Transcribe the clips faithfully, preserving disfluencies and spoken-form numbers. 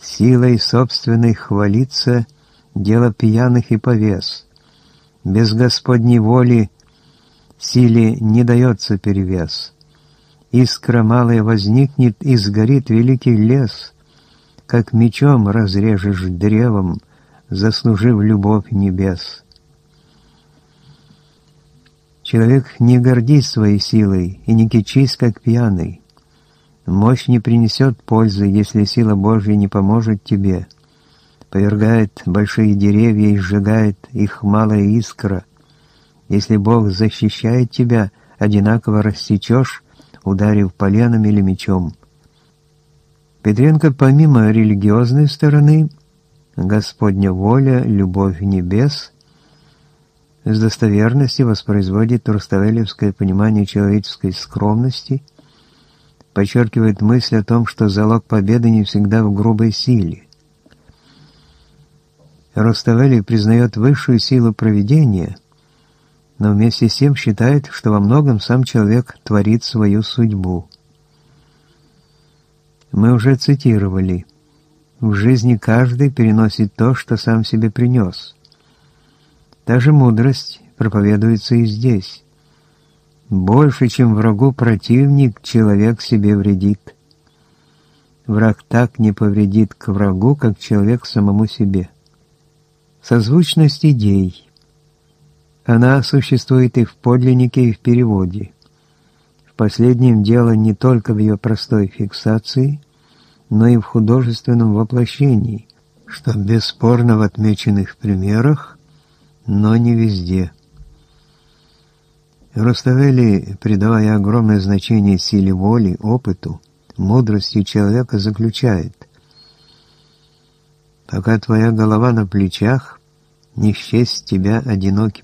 Силой собственной хвалиться — дело пьяных и повес. Без Господней воли силе не дается перевес. Искра малая возникнет, и сгорит великий лес, как мечом разрежешь древом, заслужив любовь небес. Человек, не гордись своей силой и не кичись, как пьяный. Мощь не принесет пользы, если сила Божья не поможет тебе. Повергает большие деревья и сжигает их малая искра. Если Бог защищает тебя, одинаково рассечешь, ударив поленом или мечом. Петренко помимо религиозной стороны, Господня воля, любовь небес, с достоверностью воспроизводит руставелевское понимание человеческой скромности, подчеркивает мысль о том, что залог победы не всегда в грубой силе. Руставели признает высшую силу провидения, но вместе с тем считает, что во многом сам человек творит свою судьбу. Мы уже цитировали: «В жизни каждый переносит то, что сам себе принес». Та же мудрость проповедуется и здесь. Больше, чем врагу противник, человек себе вредит. Враг так не повредит к врагу, как человек самому себе. Созвучность идей. Она существует и в подлиннике, и в переводе. В последнем дело не только в ее простой фиксации, но и в художественном воплощении, что бесспорно в отмеченных примерах, но не везде. Руставели, придавая огромное значение силе воли, опыту, мудрости человека, заключает: «Пока твоя голова на плечах, не счесть тебя одиноким».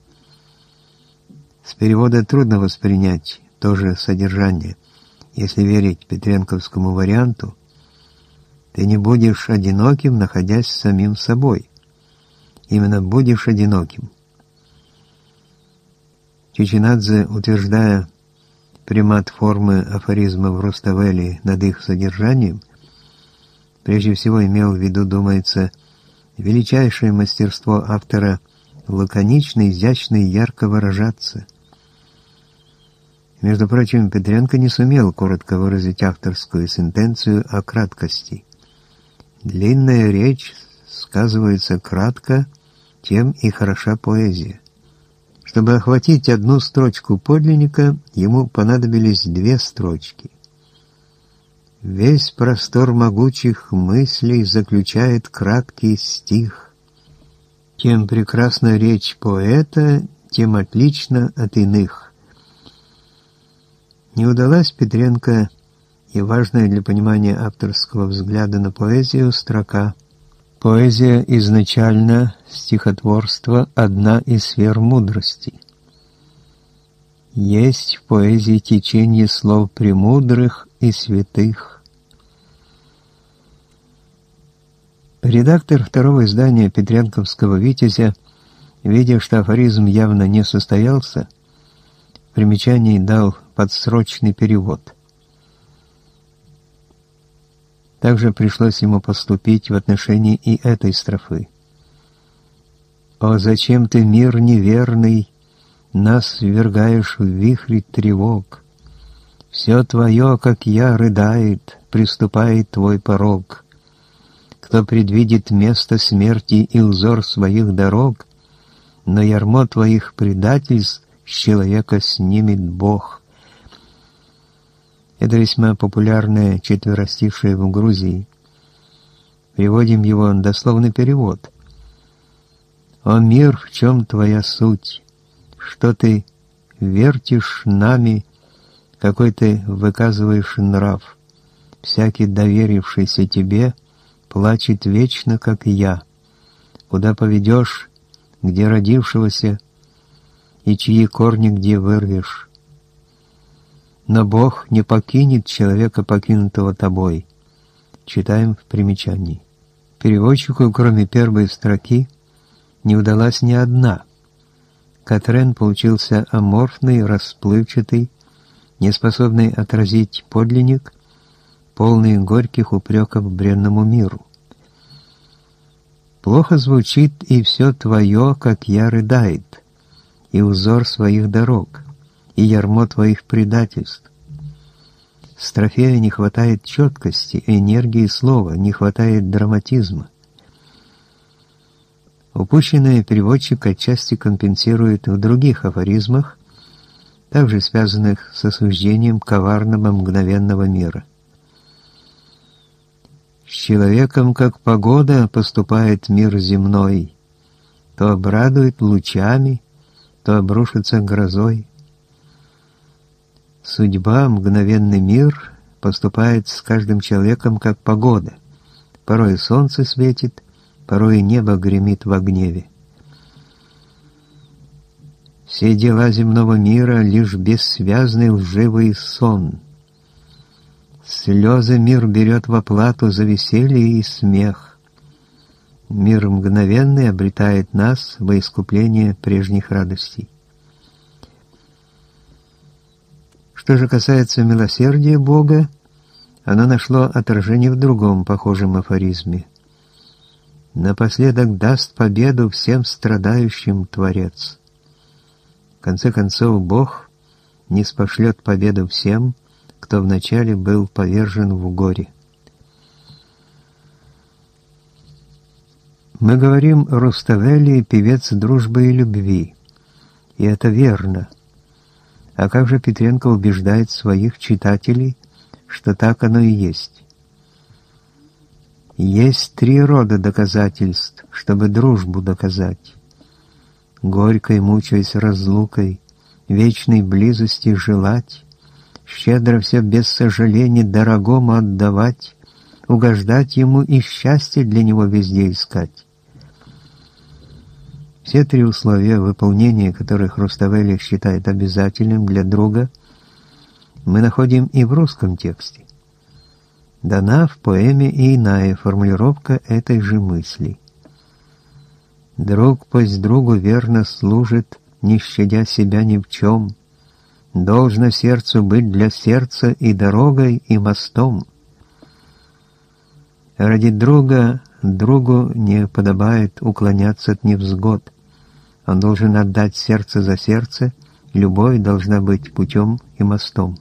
С перевода трудно воспринять то же содержание. Если верить петренковскому варианту, ты не будешь одиноким, находясь с самим собой. Именно будешь одиноким. Чичинадзе, утверждая примат формы афоризмов Руставели над их содержанием, прежде всего имел в виду, думается, величайшее мастерство автора лаконично, изящно и ярко выражаться. Между прочим, Петренко не сумел коротко выразить авторскую сентенцию о краткости. Длинная речь сказывается кратко, тем и хороша поэзия. Чтобы охватить одну строчку подлинника, ему понадобились две строчки. Весь простор могучих мыслей заключает краткий стих. Тем прекрасна речь поэта, тем отлично от иных. Не удалась Петренко и важная для понимания авторского взгляда на поэзию строка: «Поэзия изначально, стихотворство, одна из сфер мудрости. Есть в поэзии течение слов премудрых и святых». Редактор второго издания Петренковского «Витязя», видя, что афоризм явно не состоялся, в примечании дал подсрочный перевод. Также пришлось ему поступить в отношении и этой строфы. «О, зачем ты, мир неверный, нас ввергаешь в вихрь тревог? Все твое, как я, рыдает, приступает твой порог. Кто предвидит место смерти и узор своих дорог, но ярмо твоих предательств с человека снимет Бог». Это весьма популярное четверостишее в Грузии. Переводим его дословный перевод. «О мир, в чем твоя суть? Что ты вертишь нами, какой ты выказываешь нрав? Всякий, доверившийся тебе, плачет вечно, как я. Куда поведешь, где родившегося, и чьи корни где вырвешь? Но Бог не покинет человека, покинутого тобой». Читаем в примечании. Переводчику, кроме первой строки, не удалась ни одна. Катрен получился аморфный, расплывчатый, неспособный отразить подлинник, полный горьких упреков бренному миру. Плохо звучит и все твое, как я рыдает, и узор своих дорог, и ярмо твоих предательств. Строфею не хватает четкости, энергии слова, не хватает драматизма. Упущенное переводчик отчасти компенсирует в других афоризмах, также связанных с осуждением коварного мгновенного мира. С человеком, как погода, поступает мир земной, то обрадует лучами, то обрушится грозой. Судьба, мгновенный мир, поступает с каждым человеком, как погода. Порой солнце светит, порой небо гремит во гневе. Все дела земного мира — лишь бессвязный лживый сон. Слезы мир берет в оплату за веселье и смех. Мир мгновенный обретает нас во искупление прежних радостей. Что же касается милосердия Бога, оно нашло отражение в другом похожем афоризме. Напоследок даст победу всем страдающим Творец. В конце концов, Бог ниспошлет победу всем, кто вначале был повержен в горе. Мы говорим Руставели — певец дружбы и любви, и это верно. А как же Петренко убеждает своих читателей, что так оно и есть? Есть три рода доказательств, чтобы дружбу доказать. Горькой мучаясь разлукой, вечной близости желать, щедро все без сожаления дорогому отдавать, угождать ему и счастье для него везде искать. Все три условия, выполнения которых Руставели считает обязательным для друга, мы находим и в русском тексте. Дана в поэме и иная формулировка этой же мысли. «Друг пусть другу верно служит, не щадя себя ни в чем. Должно сердцу быть для сердца и дорогой, и мостом». Ради друга другу не подобает уклоняться от невзгод. Он должен отдать сердце за сердце, любовь должна быть путем и мостом.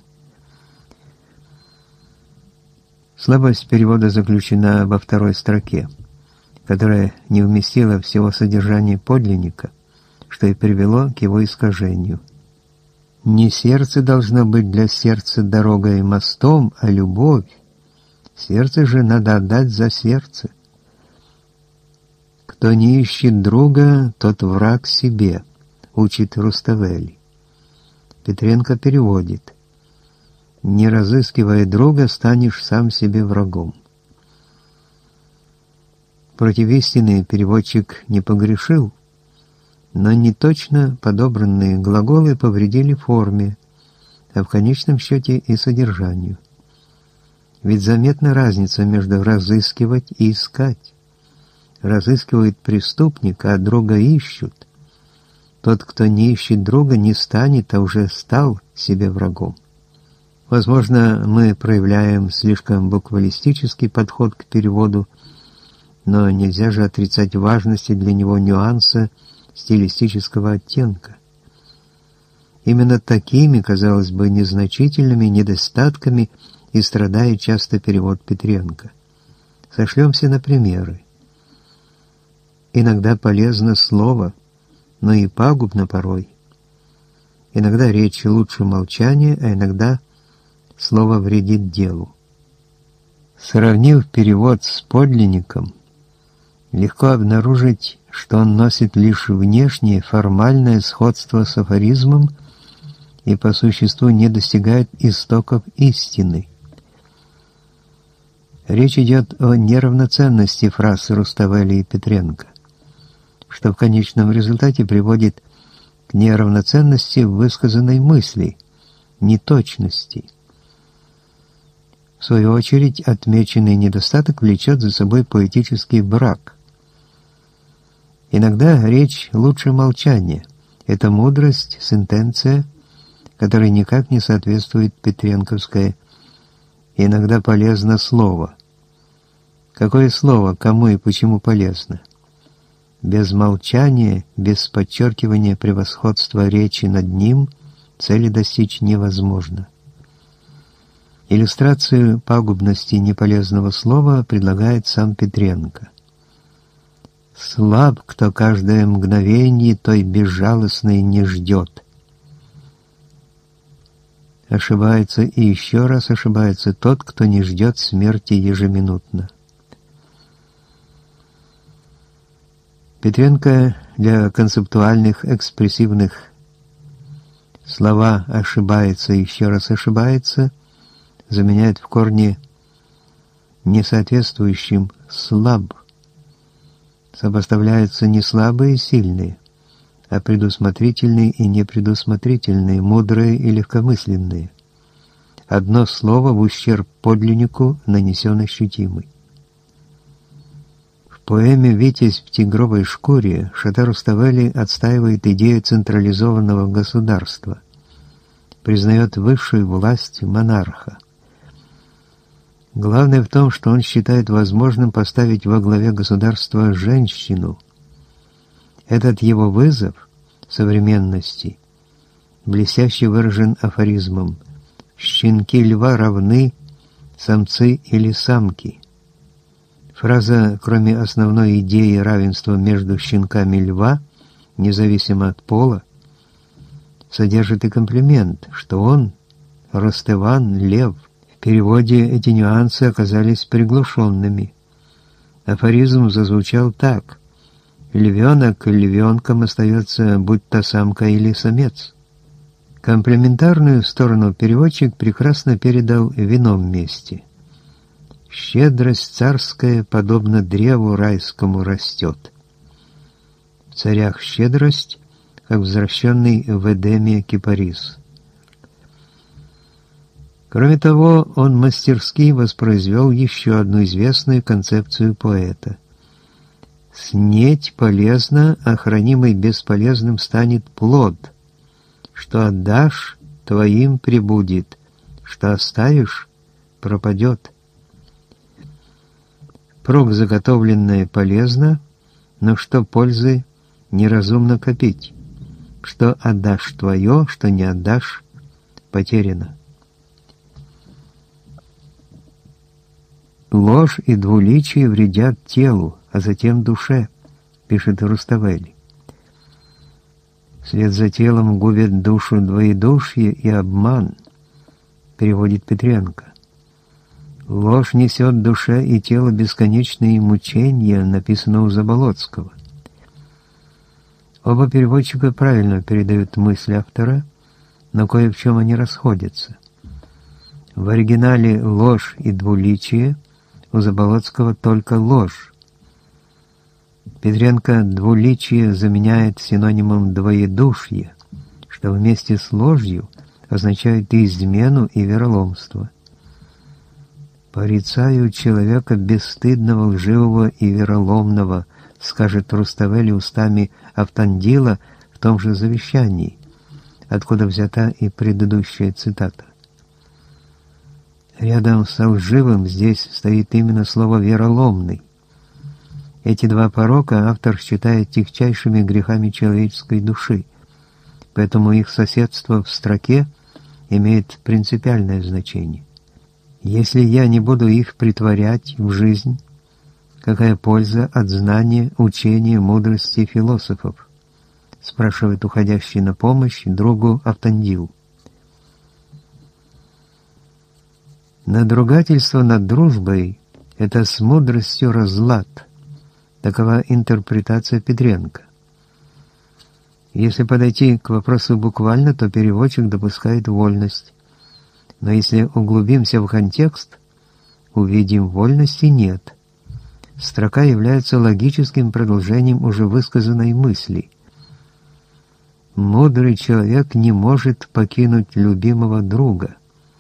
Слабость перевода заключена во второй строке, которая не вместила всего содержания подлинника, что и привело к его искажению. Не сердце должно быть для сердца дорогой и мостом, а любовь. Сердце же надо отдать за сердце. Кто не ищет друга, тот враг себе, учит Руставели. Петренко переводит: не разыскивая друга, станешь сам себе врагом. Против истины переводчик не погрешил, но неточно подобранные глаголы повредили форме, а в конечном счете и содержанию. Ведь заметна разница между разыскивать и искать. Разыскивают преступника, а друга ищут. Тот, кто не ищет друга, не станет, а уже стал себе врагом. Возможно, мы проявляем слишком буквалистический подход к переводу, но нельзя же отрицать важности для него нюанса стилистического оттенка. Именно такими, казалось бы, незначительными недостатками и страдает часто перевод Петренко. Сошлемся на примеры. Иногда полезно слово, но и пагубно порой. Иногда речь лучше молчания, а иногда слово вредит делу. Сравнив перевод с подлинником, легко обнаружить, что он носит лишь внешнее формальное сходство с афоризмом и по существу не достигает истоков истины. Речь идет о неравноценности фраз Руставели и Петренко, что в конечном результате приводит к неравноценности высказанной мысли, неточности. В свою очередь, отмеченный недостаток влечет за собой поэтический брак. Иногда речь лучше молчания. Это мудрость, сентенция, которой никак не соответствует петренковская иногда полезно слово. Какое слово, кому и почему полезно? Без молчания, без подчеркивания превосходства речи над ним цели достичь невозможно. Иллюстрацию пагубности неполезного слова предлагает сам Петренко. «Слаб, кто каждое мгновение той безжалостной не ждет». Ошибается и еще раз ошибается тот, кто не ждет смерти ежеминутно. Петренко для концептуальных, экспрессивных слова «ошибается» и «еще раз ошибается» заменяет в корне несоответствующим «слаб». Сопоставляются не слабые и сильные, а предусмотрительные и непредусмотрительные, мудрые и легкомысленные. Одно слово в ущерб подлиннику нанесен ощутимый. В поэме «Витязь в тигровой шкуре» Шота Руставели отстаивает идею централизованного государства, признает высшую власть монарха. Главное в том, что он считает возможным поставить во главе государства женщину. Этот его вызов современности блестяще выражен афоризмом «Щенки льва равны, самцы или самки». Фраза, кроме основной идеи равенства между щенками льва, независимо от пола, содержит и комплимент, что он, Ростыван, лев. В переводе эти нюансы оказались приглушенными. Афоризм зазвучал так: «Львенок львенком остается, будь то самка или самец». Комплементарную сторону переводчик прекрасно передал в ином месте. «Щедрость царская, подобно древу райскому, растет». В «Царях» щедрость, как возвращенный в Эдеме кипарис. Кроме того, он мастерски воспроизвел еще одну известную концепцию поэта. «Снеть полезно, а хранимый бесполезным станет плод. Что отдашь, твоим прибудет, что оставишь, пропадет». Впрок заготовленное полезно, но что пользы неразумно копить. Что отдашь твое, что не отдашь, потеряно. «Ложь и двуличие вредят телу, а затем душе», пишет Руставели. «Вслед за телом губит душу двоедушье и обман», переводит Петренко. «Ложь несет душе и телу бесконечные мучения», написано у Заболоцкого. Оба переводчика правильно передают мысль автора, но кое в чем они расходятся. В оригинале «ложь и двуличие», у Заболоцкого только ложь. Петренко двуличие заменяет синонимом двоедушье, что вместе с ложью означает и измену, и вероломство. «Порицаю человека бесстыдного, лживого и вероломного», скажет Руставели устами Автандила в том же завещании, откуда взята и предыдущая цитата. Рядом с лживым здесь стоит именно слово «вероломный». Эти два порока автор считает тягчайшими грехами человеческой души, поэтому их соседство в строке имеет принципиальное значение. Если я не буду их претворять в жизнь, какая польза от знания, учения, мудрости философов? Спрашивает уходящий на помощь другу Автандил. Надругательство над дружбой — это с мудростью разлад. Такова интерпретация Петренко. Если подойти к вопросу буквально, то переводчик допускает вольность. Но если углубимся в контекст, увидим, вольности нет. Строка является логическим продолжением уже высказанной мысли. Мудрый человек не может покинуть любимого друга.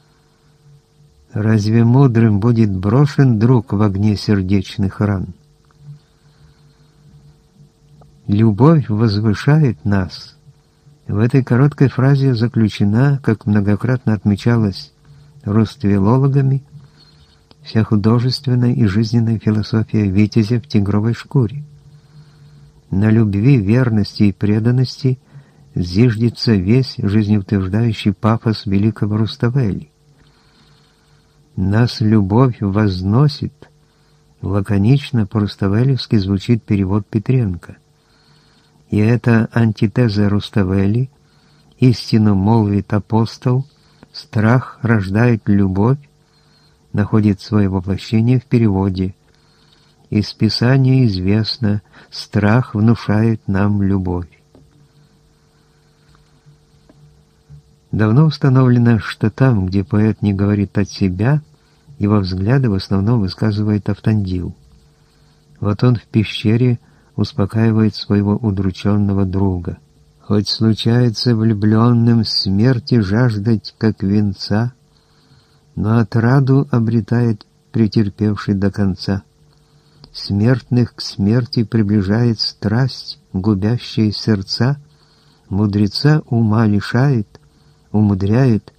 Разве мудрым будет брошен друг в огне сердечных ран? Любовь возвышает нас. В этой короткой фразе заключена, как многократно отмечалось руствелологами, вся художественная и жизненная философия витязя в тигровой шкуре. На любви, верности и преданности зиждется весь жизнеутверждающий пафос великого Руставели. «Нас любовь возносит», лаконично по-руставелевски звучит перевод Петренко. И эта антитеза Руставели, истину молвит апостол, страх рождает любовь, находит свое воплощение в переводе. Из Писания известно, страх внушает нам любовь. Давно установлено, что там, где поэт не говорит от себя, его взгляды в основном высказывает Автандил. Вот он в пещере успокаивает своего удрученного друга. Хоть случается влюбленным смерти жаждать, как венца, но отраду обретает претерпевший до конца. Смертных к смерти приближает страсть, губящая сердца, мудреца ума лишает, умудряет,